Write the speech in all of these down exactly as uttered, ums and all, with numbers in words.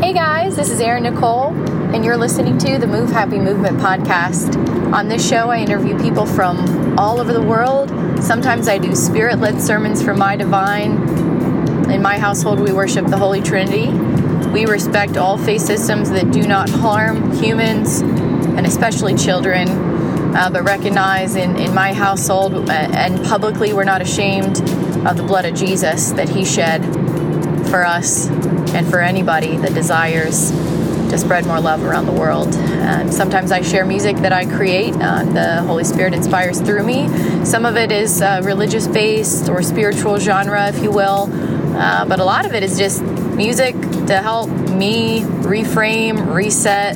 Hey guys, this is Erin Nicole, and you're listening to the Move Happy Movement podcast. On this show, I interview people from all over the world. Sometimes I do spirit-led sermons from my divine. In my household, we worship the Holy Trinity. We respect all faith systems that do not harm humans, and especially children, uh, but recognize in, in my household and publicly we're not ashamed of the blood of Jesus that he shed for us and for anybody that desires to spread more love around the world. And sometimes I share music that I create. Uh, the Holy Spirit inspires through me. Some of it is uh, religious-based or spiritual genre, if you will. Uh, but a lot of it is just music to help me reframe, reset,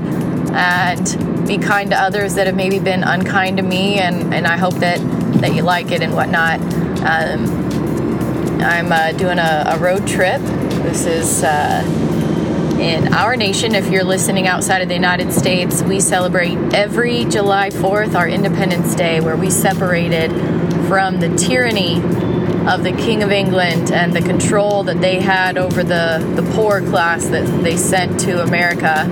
and be kind to others that have maybe been unkind to me. And, and I hope that, that you like it and whatnot. Um, I'm uh, doing a, a road trip. This is uh, in our nation. If you're listening outside of the United States, we celebrate every July fourth, our Independence Day, where we separated from the tyranny of the King of England and the control that they had over the, the poor class that they sent to America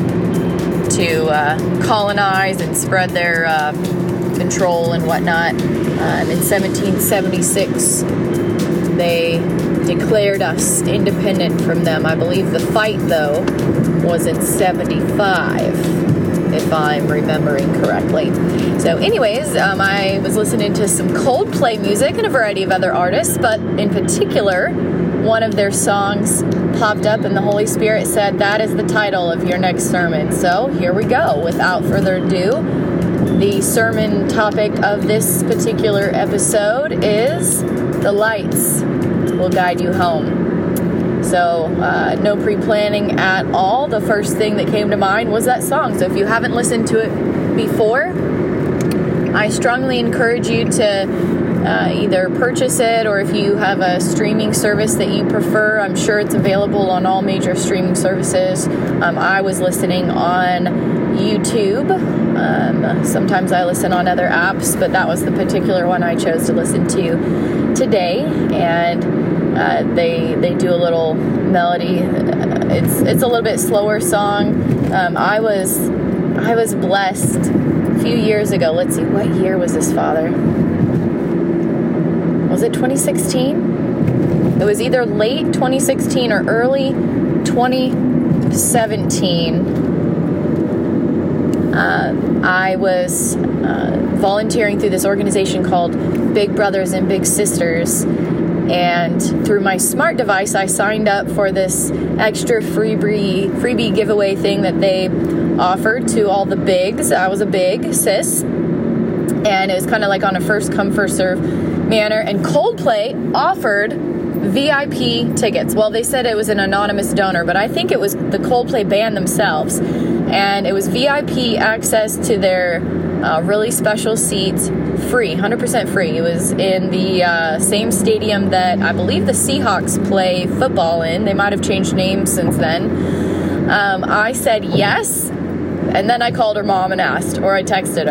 to uh, colonize and spread their uh, control and whatnot. Um, in seventeen seventy-six, they declared us independent from them. I believe the fight, though, was in seventy-five, if I'm remembering correctly. So anyways, um, I was listening to some Coldplay music and a variety of other artists, but in particular, one of their songs popped up and the Holy Spirit said, that is the title of your next sermon. So here we go. Without further ado, the sermon topic of this particular episode is the lights will guide you home. So uh, no pre-planning at all. The first thing that came to mind was that song. So if you haven't listened to it before, I strongly encourage you to uh, either purchase it, or if you have a streaming service that you prefer, I'm sure it's available on all major streaming services. Um, I was listening on YouTube. Um, sometimes I listen on other apps, but that was the particular one I chose to listen to today. And uh, they they do a little melody. It's it's a little bit slower song. Um, I was I was blessed a few years ago. Let's see, what year was this, Father? Was it twenty sixteen? It was either late twenty sixteen or early twenty seventeen. Uh, I was uh, volunteering through this organization called Big Brothers and Big Sisters, and through my smart device, I signed up for this extra freebie freebie giveaway thing that they offered to all the bigs. I was a big sis, and it was kind of like on a first come first serve manner. And Coldplay offered V I P tickets. Well, they said it was an anonymous donor, but I think it was the Coldplay band themselves. And it was V I P access to their uh, really special seats, free, one hundred percent free. It was in the uh, same stadium that I believe the Seahawks play football in. They might have changed names since then. Um, I said yes. And then I called her mom and asked, or I texted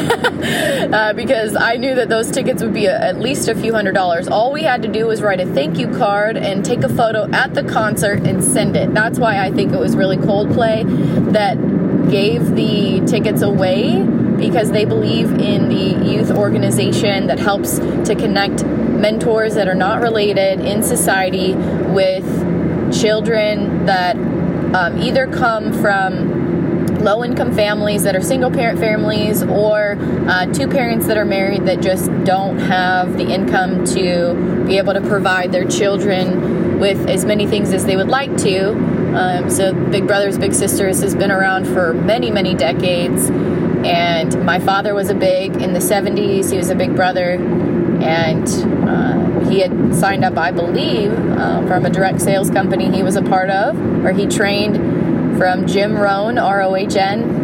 her, uh, because I knew that those tickets would be a, at least a few hundred dollars. All we had to do was write a thank you card and take a photo at the concert and send it. That's why I think it was really Coldplay that gave the tickets away, because they believe in the youth organization that helps to connect mentors that are not related in society with children that um, either come from low-income families that are single-parent families, or uh, two parents that are married that just don't have the income to be able to provide their children with as many things as they would like to. Um, so Big Brothers Big Sisters has been around for many, many decades. And my father was a big in the seventies. He was a Big Brother. And uh, he had signed up, I believe, uh, from a direct sales company he was a part of, or he trained from Jim Rohn, R O H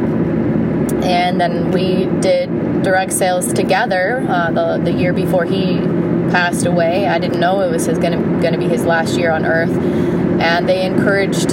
N, and then we did direct sales together uh, the the year before he passed away. I didn't know it was his gonna gonna be his last year on Earth, and they encouraged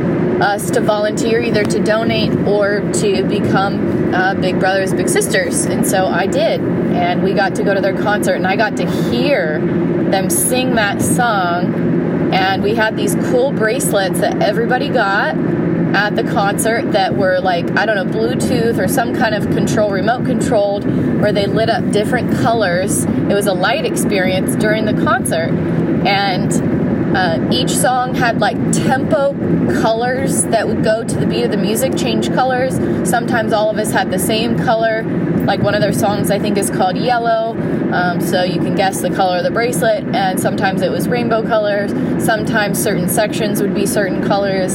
us to volunteer, either to donate or to become uh, Big Brothers Big Sisters, and so I did, and we got to go to their concert, and I got to hear them sing that song, and we had these cool bracelets that everybody got. at the concert that were like, I don't know, Bluetooth or some kind of control, remote controlled, where they lit up different colors. It was a light experience during the concert. And uh, each song had like tempo colors that would go to the beat of the music, change colors. Sometimes all of us had the same color. Like one of their songs, I think, is called Yellow. Um, so you can guess the color of the bracelet. And sometimes it was rainbow colors. Sometimes certain sections would be certain colors.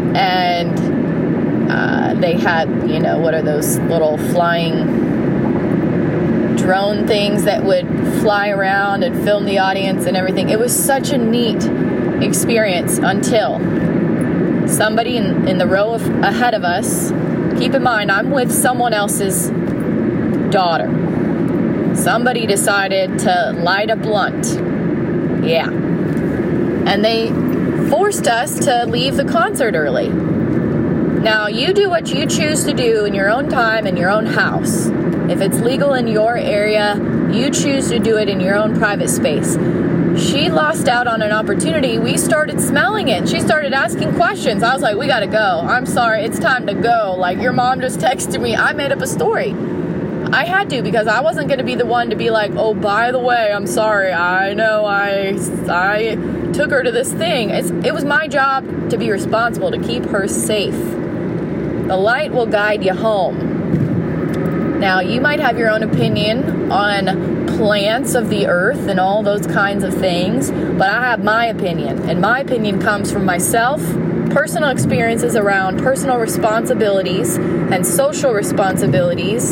And uh, they had, you know, what are those little flying drone things that would fly around and film the audience and everything. It was such a neat experience until somebody in, in the row of, ahead of us, keep in mind, I'm with someone else's daughter. Somebody decided to light a blunt. Yeah. And they forced us to leave the concert early. Now, you do what you choose to do in your own time, in your own house. If it's legal in your area, you choose to do it in your own private space. She lost out on an opportunity. We started smelling it. She started asking questions. I was like, we gotta go. I'm sorry, it's time to go. Like, your mom just texted me. I made up a story. I had to, because I wasn't going to be the one to be like, oh, by the way, I'm sorry. I know I I took her to this thing. It's, it was my job to be responsible, to keep her safe. The light will guide you home. Now, you might have your own opinion on plants of the earth and all those kinds of things, but I have my opinion. And my opinion comes from myself, personal experiences around personal responsibilities and social responsibilities.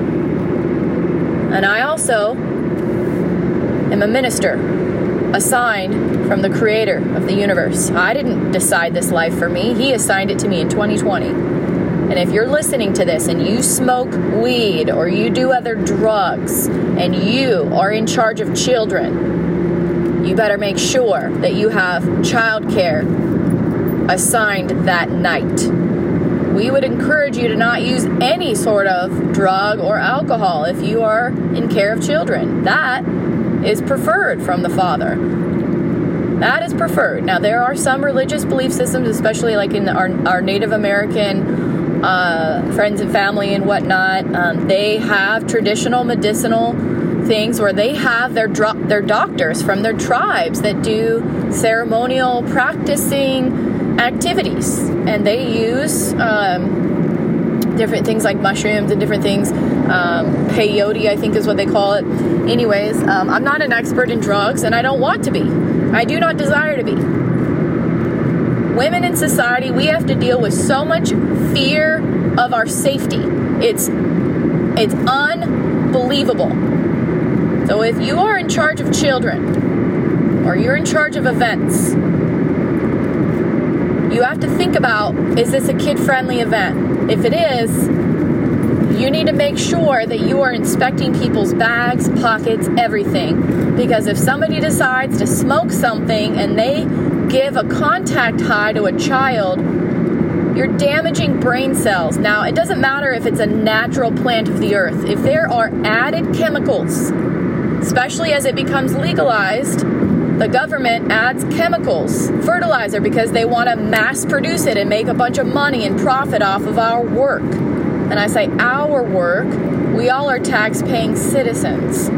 And I also am a minister, assigned from the creator of the universe. I didn't decide this life for me. He assigned it to me in twenty twenty. And if you're listening to this and you smoke weed or you do other drugs and you are in charge of children, you better make sure that you have childcare assigned that night. We would encourage you to not use any sort of drug or alcohol if you are in care of children. That is preferred from the Father. That is preferred. Now, there are some religious belief systems, especially like in our, our Native American uh, friends and family and whatnot. Um, they have traditional medicinal things where they have their dro- their doctors from their tribes that do ceremonial practicing activities, and they use um, different things like mushrooms and different things. Um, peyote, I think, is what they call it. Anyways, um, I'm not an expert in drugs, and I don't want to be. I do not desire to be. Women in society, we have to deal with so much fear of our safety. It's it's unbelievable. So if you are in charge of children, or you're in charge of events, you have to think about, is this a kid-friendly event? If it is, you need to make sure that you are inspecting people's bags, pockets, everything. Because if somebody decides to smoke something and they give a contact high to a child, you're damaging brain cells. Now, it doesn't matter if it's a natural plant of the earth. If there are added chemicals, especially as it becomes legalized, the government adds chemicals, fertilizer, because they want to mass produce it and make a bunch of money and profit off of our work. And I say our work, we all are tax-paying citizens.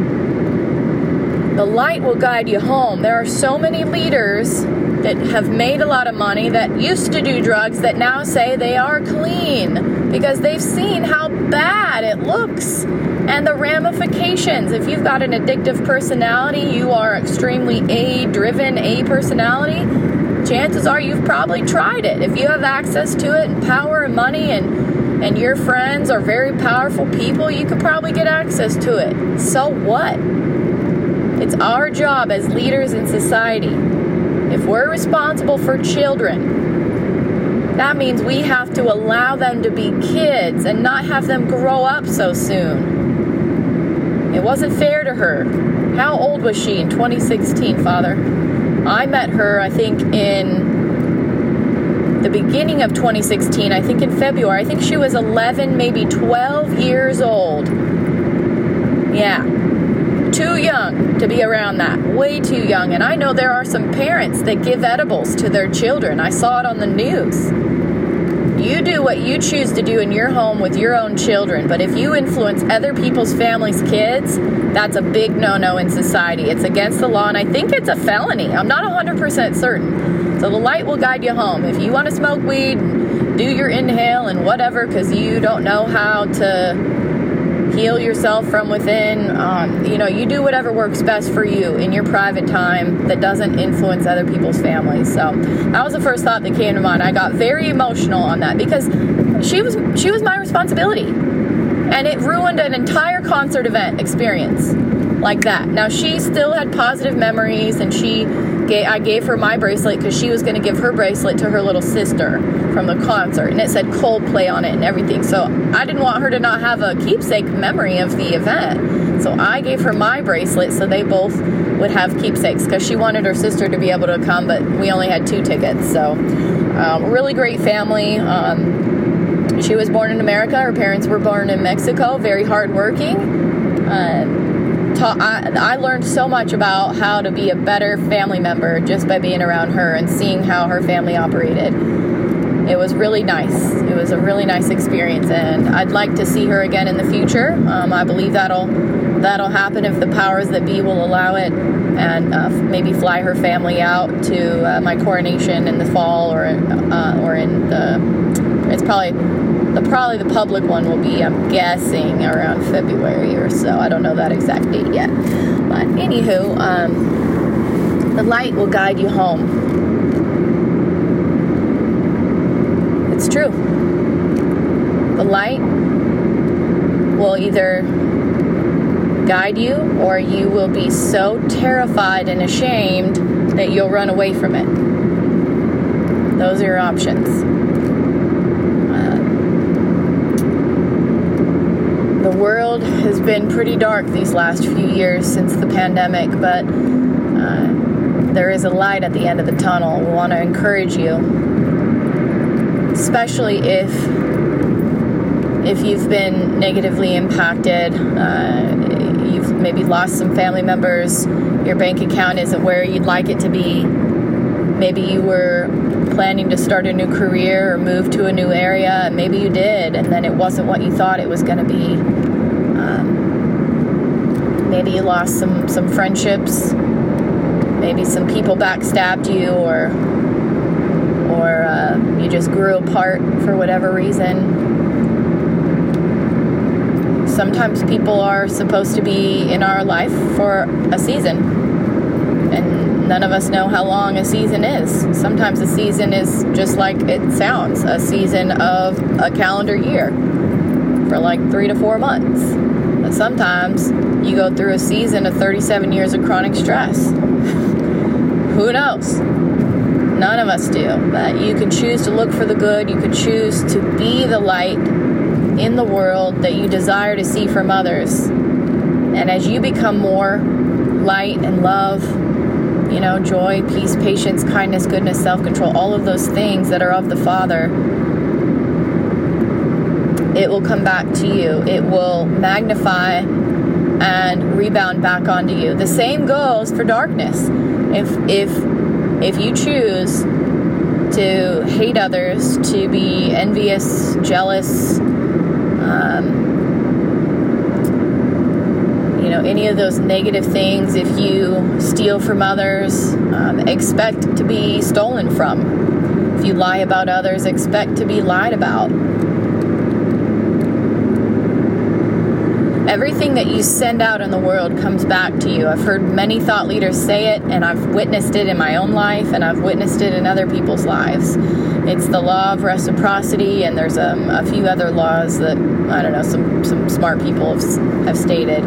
The light will guide you home. There are so many leaders that have made a lot of money that used to do drugs that now say they are clean because they've seen how bad it looks and the ramifications. If you've got an addictive personality, you are extremely A-driven, A personality, chances are you've probably tried it. If you have access to it and power and money and, and your friends are very powerful people, you could probably get access to it. So what? It's our job as leaders in society. If we're responsible for children, that means we have to allow them to be kids and not have them grow up so soon. It wasn't fair to her. How old was she in twenty sixteen, Father? I met her, I think, in the beginning of twenty sixteen, I think in February. I think she was eleven, maybe twelve years old. Yeah. Too young to be around that. Way too young. And I know there are some parents that give edibles to their children. I saw it on the news. You do what you choose to do in your home with your own children. But if you influence other people's families' kids, that's a big no-no in society. It's against the law, and I think it's a felony. I'm not one hundred percent certain. So the light will guide you home. If you want to smoke weed, do your inhale and whatever, because you don't know how to heal yourself from within. Um, you know, you do whatever works best for you in your private time that doesn't influence other people's families. So that was the first thought that came to mind. I got very emotional on that because she was she was my responsibility, and it ruined an entire concert event experience like that. Now, she still had positive memories, and she gave, I gave her my bracelet because she was going to give her bracelet to her little sister from the concert, and it said Coldplay on it and everything. So I didn't want her to not have a keepsake memory of the event. So I gave her my bracelet so they both would have keepsakes, because she wanted her sister to be able to come, but we only had two tickets. So um, really great family. Um, she was born in America. Her parents were born in Mexico. Very hardworking. Uh, ta- I, I learned so much about how to be a better family member just by being around her and seeing how her family operated. It was really nice. It was a really nice experience, and I'd like to see her again in the future. Um, I believe that'll that'll happen if the powers that be will allow it, and uh, maybe fly her family out to uh, my coronation in the fall, or uh, or in the it's probably the probably the public one will be, I'm guessing, around February or so. I don't know that exact date yet, but anywho, um, the light will guide you home. It's true. The light will either guide you, or you will be so terrified and ashamed that you'll run away from it. Those are your options. Uh, the world has been pretty dark these last few years since the pandemic, but uh, there is a light at the end of the tunnel. We want to encourage you, especially if if you've been negatively impacted, uh, you've maybe lost some family members, your bank account isn't where you'd like it to be, maybe you were planning to start a new career or move to a new area, and maybe you did, and then it wasn't what you thought it was going to be. Um, maybe you lost some, some friendships, maybe some people backstabbed you, or or uh, you just grew apart for whatever reason. Sometimes people are supposed to be in our life for a season, and none of us know how long a season is. Sometimes a season is just like it sounds, a season of a calendar year for like three to four months. But sometimes you go through a season of thirty-seven years of chronic stress. Who knows? None of us do, but you can choose to look for the good. You can choose to be the light in the world that you desire to see from others. And as you become more light and love, you know, joy, peace, patience, kindness, goodness, self-control, all of those things that are of the Father, it will come back to you. It will magnify and rebound back onto you. The same goes for darkness. If if If you choose to hate others, to be envious, jealous, um, you know, any of those negative things, if you steal from others, um, expect to be stolen from. If you lie about others, expect to be lied about. Everything that you send out in the world comes back to you. I've heard many thought leaders say it, and I've witnessed it in my own life, and I've witnessed it in other people's lives. It's the law of reciprocity, and there's um, a few other laws that, I don't know, some, some smart people have, have stated.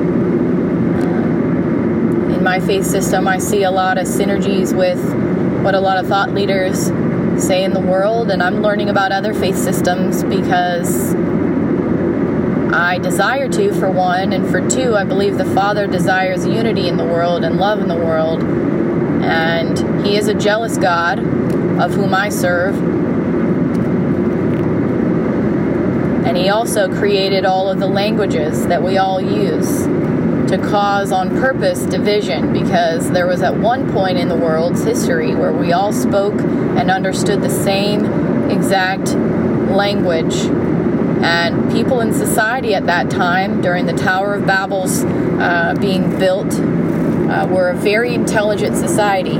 In my faith system, I see a lot of synergies with what a lot of thought leaders say in the world, and I'm learning about other faith systems because I desire to, for one, and for two, I believe the Father desires unity in the world and love in the world, and He is a jealous God, of whom I serve, and He also created all of the languages that we all use to cause on purpose division, because there was at one point in the world's history where we all spoke and understood the same exact language. And people in society at that time, during the Tower of Babel's uh, being built, uh, were a very intelligent society.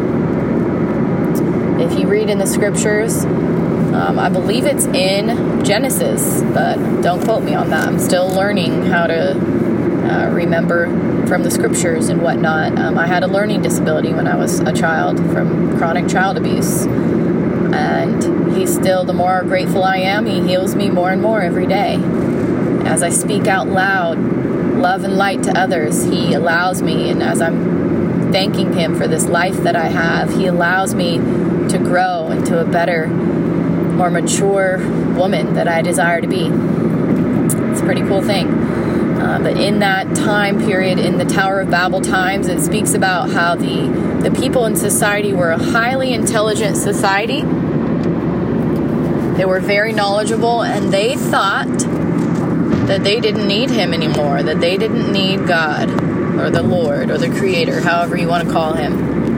If you read in the scriptures, um, I believe it's in Genesis, but don't quote me on that. I'm still learning how to uh, remember from the scriptures and whatnot. Um, I had a learning disability when I was a child from chronic child abuse. And he's still, the more grateful I am, he heals me more and more every day. As I speak out loud, love and light to others, he allows me, and as I'm thanking him for this life that I have, he allows me to grow into a better, more mature woman that I desire to be. It's a pretty cool thing. Uh, but in that time period, in the Tower of Babel times, it speaks about how the, the people in society were a highly intelligent society. They were very knowledgeable, and they thought that they didn't need him anymore, that they didn't need God, or the Lord, or the Creator, however you want to call him.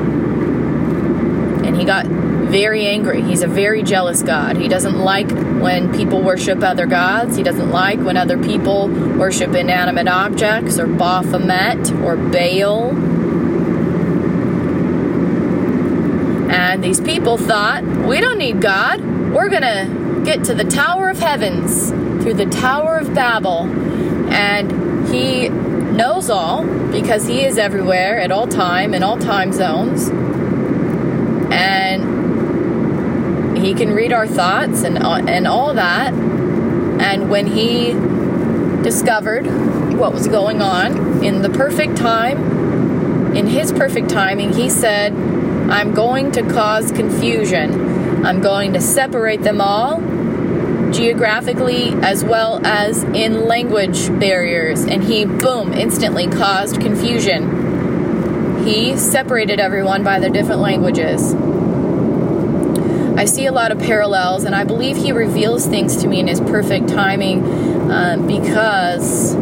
And he got very angry. He's a very jealous God. He doesn't like when people worship other gods. He doesn't like when other people worship inanimate objects, or Baphomet, or Baal. And these people thought, we don't need God. We're going to get to the Tower of Heavens through the Tower of Babel. And he knows all, because he is everywhere at all time, in all time zones. And he can read our thoughts and, and all that. And when he discovered what was going on in the perfect time, in his perfect timing, he said, I'm going to cause confusion. I'm going to separate them all geographically as well as in language barriers. And he, boom, instantly caused confusion. He separated everyone by their different languages. I see a lot of parallels, and I believe he reveals things to me in his perfect timing uh, because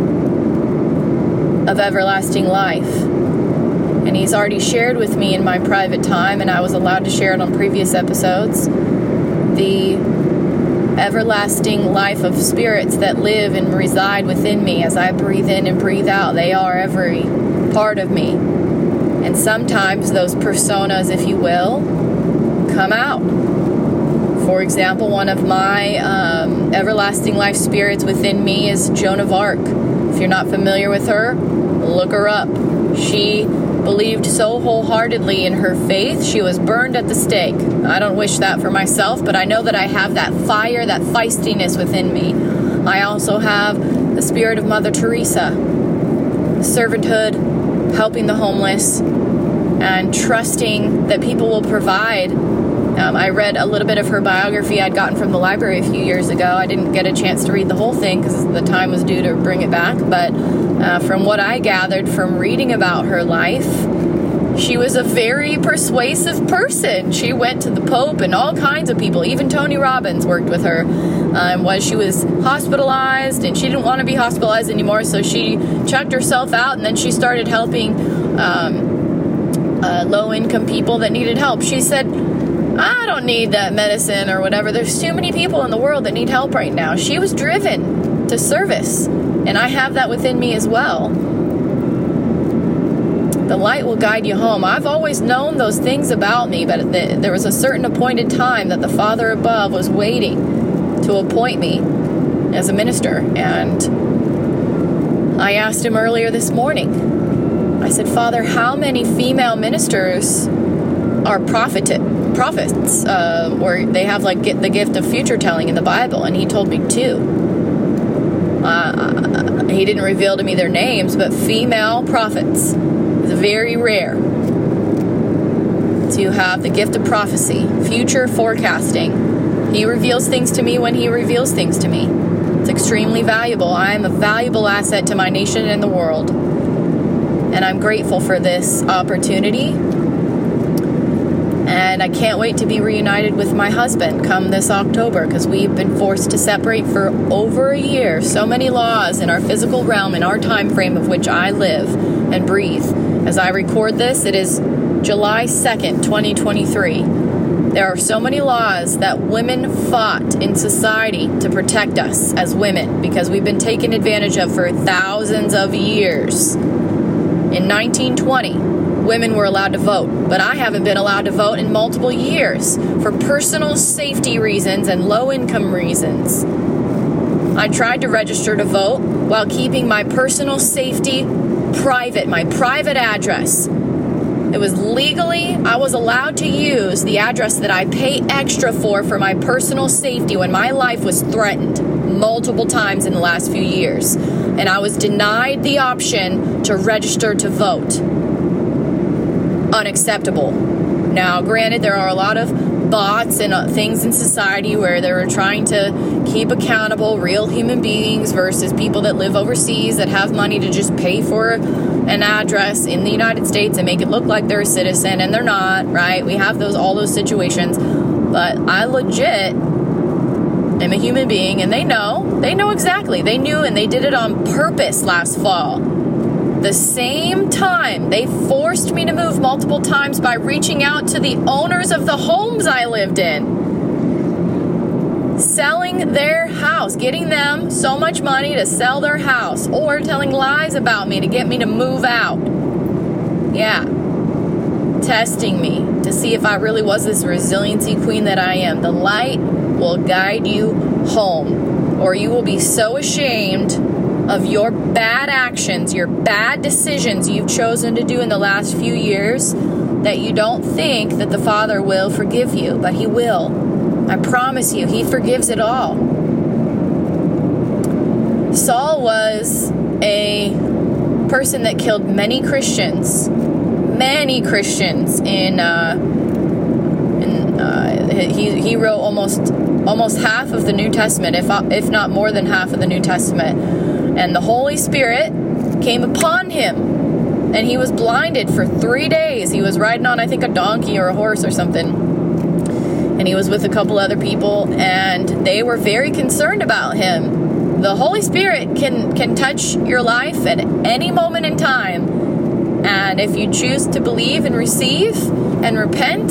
of everlasting life. And he's already shared with me in my private time, and I was allowed to share it on previous episodes, the everlasting life of spirits that live and reside within me as I breathe in and breathe out. They are every part of me. And sometimes those personas, if you will, come out. For example, one of my um, everlasting life spirits within me is Joan of Arc. If you're not familiar with her, look her up. She believed so wholeheartedly in her faith, she was burned at the stake. I don't wish that for myself, but I know that I have that fire, that feistiness within me. I also have the spirit of Mother Teresa, servanthood, helping the homeless, and trusting that people will provide. Um, I read a little bit of her biography I'd gotten from the library a few years ago. I didn't get a chance to read the whole thing because the time was due to bring it back. But uh, from what I gathered from reading about her life, she was a very persuasive person. She went to the Pope and all kinds of people. Even Tony Robbins worked with her. Um, was she was hospitalized, and she didn't want to be hospitalized anymore, so she checked herself out, and then she started helping um, uh, low-income people that needed help. She said, I don't need that medicine or whatever. There's too many people in the world that need help right now. She was driven to service, and I have that within me as well. The light will guide you home. I've always known those things about me, but the, there was a certain appointed time that the Father above was waiting to appoint me as a minister. And I asked him earlier this morning, I said, Father, how many female ministers are propheted, prophets, uh, or they have like get the gift of future telling in the Bible? And he told me two. Uh, he didn't reveal to me their names, but female prophets. It's very rare to have the gift of prophecy, future forecasting. He reveals things to me when he reveals things to me. It's extremely valuable. I am a valuable asset to my nation and the world. And I'm grateful for this opportunity. And I can't wait to be reunited with my husband come this October, because we've been forced to separate for over a year. So many laws in our physical realm, in our time frame of which I live and breathe. As I record this, it is July second, twenty twenty-three. There are so many laws that women fought in society to protect us as women because we've been taken advantage of for thousands of years. In nineteen twenty, women were allowed to vote, but I haven't been allowed to vote in multiple years for personal safety reasons and low-income reasons. I tried to register to vote while keeping my personal safety private, my private address. It was legally, I was allowed to use the address that I pay extra for for my personal safety when my life was threatened multiple times in the last few years. And I was denied the option to register to vote. Unacceptable. Now, granted, there are a lot of bots and uh, things in society where they're trying to keep accountable real human beings versus people that live overseas that have money to just pay for an address in the United States and make it look like they're a citizen, and they're not, right? We have those all those situations. But I legit am a human being, and they know. They know exactly. They knew, and they did it on purpose last fall. The same time they forced me to move multiple times by reaching out to the owners of the homes I lived in, selling their house, getting them so much money to sell their house, or telling lies about me to get me to move out. Yeah. Testing me to see if I really was this resiliency queen that I am. The light will guide you home, or you will be so ashamed of your bad actions, your bad decisions you've chosen to do in the last few years, that you don't think that the Father will forgive you, but He will. I promise you, He forgives it all. Saul was a person that killed many Christians, many Christians in, uh, in uh, he, he wrote almost almost half of the New Testament, if, if not more than half of the New Testament. And the Holy Spirit came upon him, and he was blinded for three days. He was riding on, I think, a donkey or a horse or something. And he was with a couple other people, and they were very concerned about him. The Holy Spirit can, can touch your life at any moment in time. And if you choose to believe and receive and repent,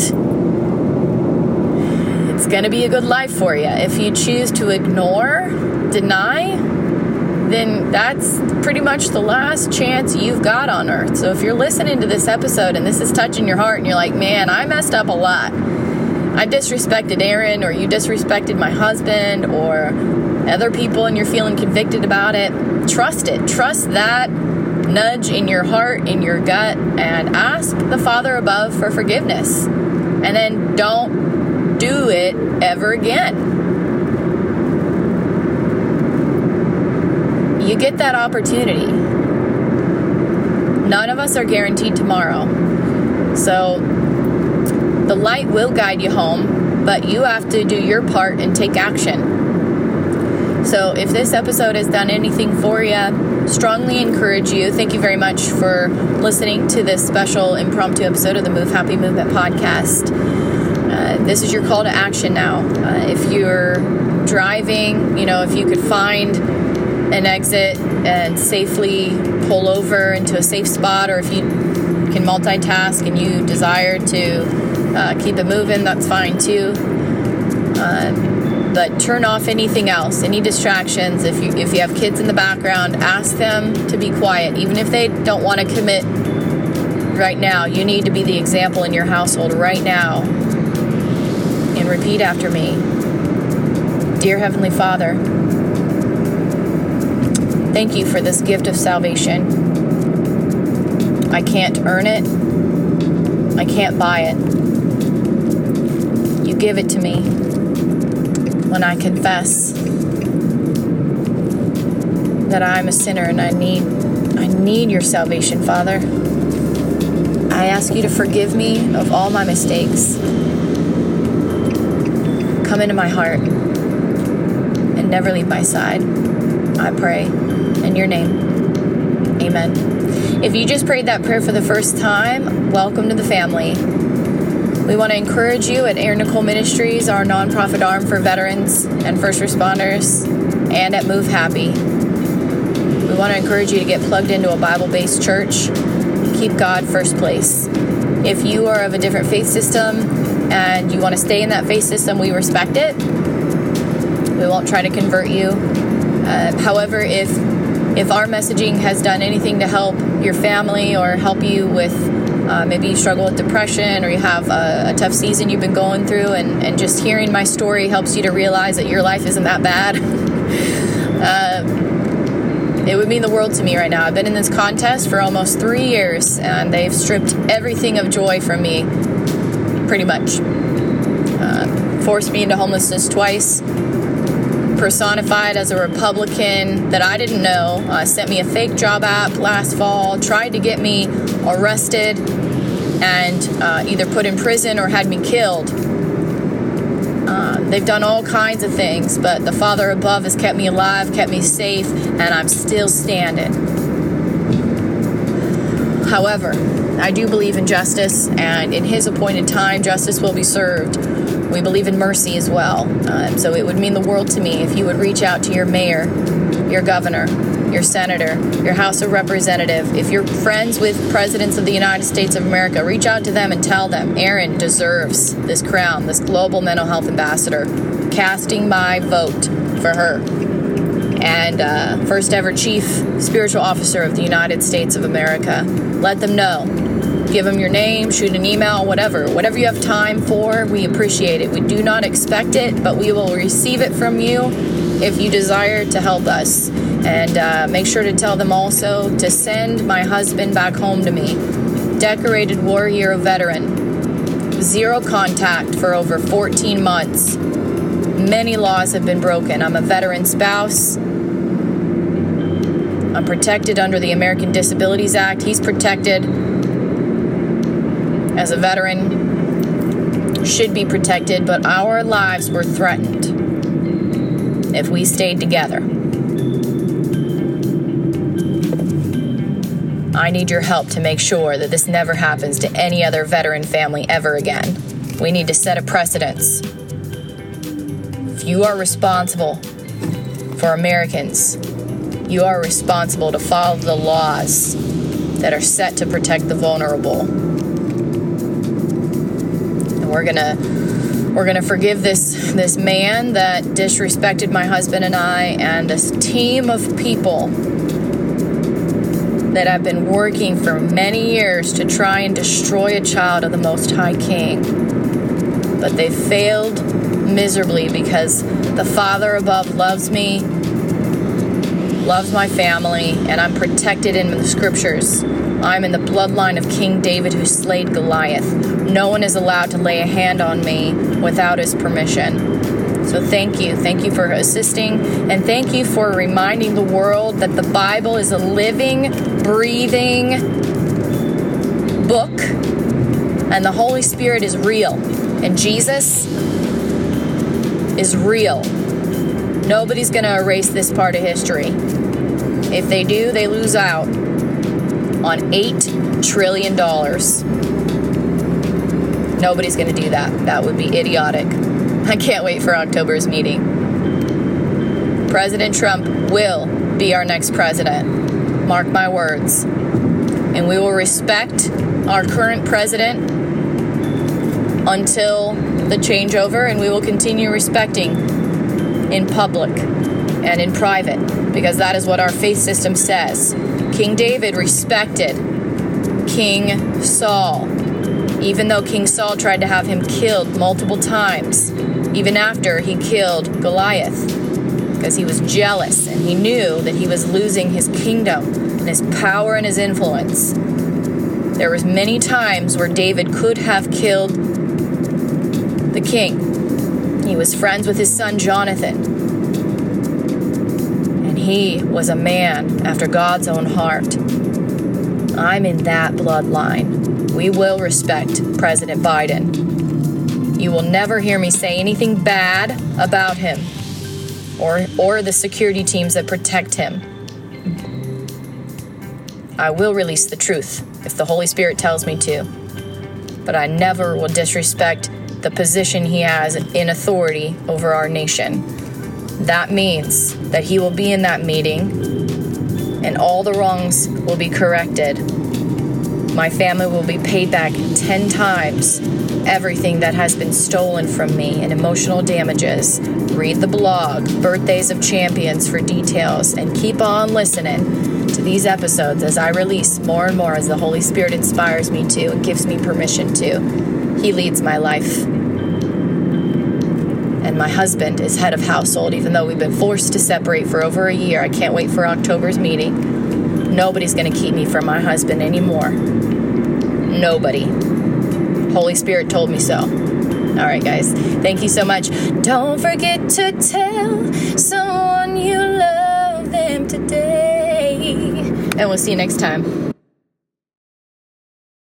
it's going to be a good life for you. If you choose to ignore, deny, then that's pretty much the last chance you've got on earth. So if you're listening to this episode and this is touching your heart and you're like, man, I messed up a lot. I disrespected Aaron, or you disrespected my husband, or other people, and you're feeling convicted about it, trust it. Trust that nudge in your heart, in your gut, and ask the Father above for forgiveness. And then don't do it ever again. You get that opportunity. None of us are guaranteed tomorrow. So the light will guide you home, but you have to do your part and take action. So if this episode has done anything for you, strongly encourage you. Thank you very much for listening to this special impromptu episode of the Move Happy Movement podcast. Uh, this is your call to action now. Uh, if you're driving, you know, if you could find an exit and safely pull over into a safe spot, or if you can multitask and you desire to uh, keep it moving, that's fine too. Uh, but turn off anything else, any distractions. If you if you have kids in the background, ask them to be quiet, even if they don't want to commit right now. You need to be the example in your household right now. And repeat after me. Dear Heavenly Father, thank you for this gift of salvation. I can't earn it. I can't buy it. You give it to me when I confess that I'm a sinner and I need I need your salvation, Father. I ask you to forgive me of all my mistakes. Come into my heart and never leave my side. I pray in your name. Amen. If you just prayed that prayer for the first time, welcome to the family. We want to encourage you at Aaron Nicole Ministries, our nonprofit arm for veterans and first responders, and at Move Happy. We want to encourage you to get plugged into a Bible-based church. Keep God first place. If you are of a different faith system, and you want to stay in that faith system, we respect it. We won't try to convert you. Uh, however, if if our messaging has done anything to help your family or help you with uh, maybe you struggle with depression or you have a, a tough season you've been going through, and, and just hearing my story helps you to realize that your life isn't that bad, uh, it would mean the world to me right now. I've been in this contest for almost three years, and they've stripped everything of joy from me, pretty much. Uh, forced me into homelessness twice. Personified as a Republican that I didn't know, uh, sent me a fake job app last fall, tried to get me arrested and uh, either put in prison or had me killed. Uh, they've done all kinds of things, but the Father above has kept me alive, kept me safe, and I'm still standing. However, I do believe in justice, and in His appointed time, justice will be served. We believe in mercy as well. Um, so it would mean the world to me if you would reach out to your mayor, your governor, your senator, your House of Representatives. If you're friends with presidents of the United States of America, reach out to them and tell them, Erin deserves this crown, this global mental health ambassador. Casting my vote for her. And uh, first ever chief spiritual officer of the United States of America. Let them know. Give them your name, shoot an email, whatever. Whatever you have time for, we appreciate it. We do not expect it, but we will receive it from you if you desire to help us. And uh, make sure to tell them also to send my husband back home to me. Decorated war hero veteran. Zero contact for over fourteen months. Many laws have been broken. I'm a veteran spouse. I'm protected under the American Disabilities Act. He's protected as a veteran, should be protected, but our lives were threatened if we stayed together. I need your help to make sure that this never happens to any other veteran family ever again. We need to set a precedence. If you are responsible for Americans, you are responsible to follow the laws that are set to protect the vulnerable. We're gonna we're gonna forgive this this man that disrespected my husband and I, and a team of people that have been working for many years to try and destroy a child of the Most High King. But they failed miserably because the Father above loves me, loves my family, and I'm protected in the Scriptures. I'm in the bloodline of King David who slayed Goliath. No one is allowed to lay a hand on me without his permission. So thank you. Thank you for assisting. And thank you for reminding the world that the Bible is a living, breathing book. And the Holy Spirit is real. And Jesus is real. Nobody's going to erase this part of history. If they do, they lose out on eight trillion dollars. Nobody's going to do that. That would be idiotic. I can't wait for October's meeting. President Trump will be our next president. Mark my words. And we will respect our current president until the changeover, and we will continue respecting in public and in private, because that is what our faith system says. King David respected King Saul, even though King Saul tried to have him killed multiple times, even after he killed Goliath, because he was jealous and he knew that he was losing his kingdom and his power and his influence. There was many times where David could have killed the king. He was friends with his son Jonathan, and he was a man after God's own heart. I'm in that bloodline. We will respect President Biden. You will never hear me say anything bad about him or or the security teams that protect him. I will release the truth if the Holy Spirit tells me to, but I never will disrespect the position he has in authority over our nation. That means that he will be in that meeting and all the wrongs will be corrected. My family will be paid back ten times everything that has been stolen from me and emotional damages. Read the blog, Birthdays of Champions, for details, and keep on listening to these episodes as I release more and more as the Holy Spirit inspires me to and gives me permission to. He leads my life. And my husband is head of household, even though we've been forced to separate for over a year. I can't wait for October's meeting. Nobody's going to keep me from my husband anymore. Nobody. Holy Spirit told me so. All right, guys. Thank you so much. Don't forget to tell someone you love them today. And we'll see you next time.